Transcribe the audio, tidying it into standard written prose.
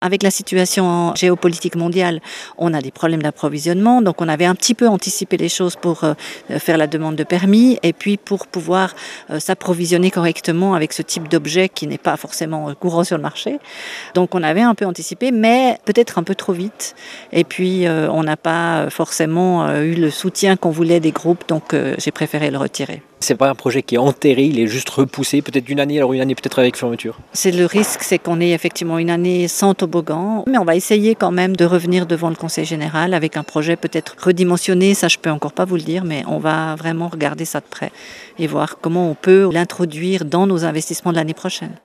Avec la situation géopolitique mondiale, on a des problèmes d'approvisionnement, donc on avait un petit peu anticipé les choses pour faire la demande de permis et puis pour pouvoir s'approvisionner correctement avec ce type d'objet qui n'est pas forcément courant sur le marché. Donc on avait un peu anticipé, mais peut-être un peu trop vite. Et puis on n'a pas forcément eu le soutien qu'on voulait des groupes, donc j'ai préféré le retirer. C'est pas un projet qui est enterré, il est juste repoussé, peut-être d'une année, alors une année peut-être avec fermeture. C'est le risque, c'est qu'on ait effectivement une année sans toboggan, mais on va essayer quand même de revenir devant le Conseil général avec un projet peut-être redimensionné, ça je peux encore pas vous le dire, mais on va vraiment regarder ça de près et voir comment on peut l'introduire dans nos investissements de l'année prochaine.